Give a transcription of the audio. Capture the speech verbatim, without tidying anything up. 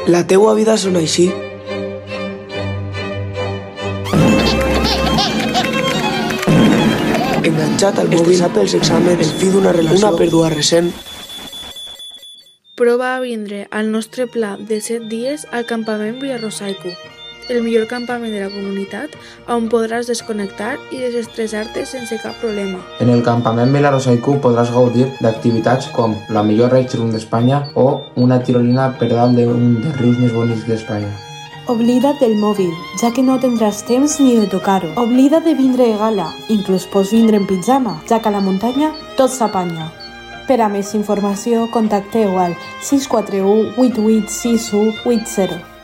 La teua vida sona així. Enganxat al mòbil, estressat pels exàmens, el fi d'una relació, una pèrdua recent. Prova a vindre al nostre pla de set dies al campament Villarrosaico, el millor campament de la comunitat on podràs desconnectar i desestressar-te sense cap problema. En el campament Villarrosaico podràs gaudir d'activitats com la millor ride room d'Espanya o una tirolina per dalt d'un dels rius més bonics d'Espanya. Oblida't del mòbil, ja que no tindràs temps ni de tocar-ho. Oblida't de vindre de gala, inclús pots vindre en pijama, ja que a la muntanya tot s'apanya. Per a més informació, contacteu al sis quatre u vuit vuit sis u vuit zero.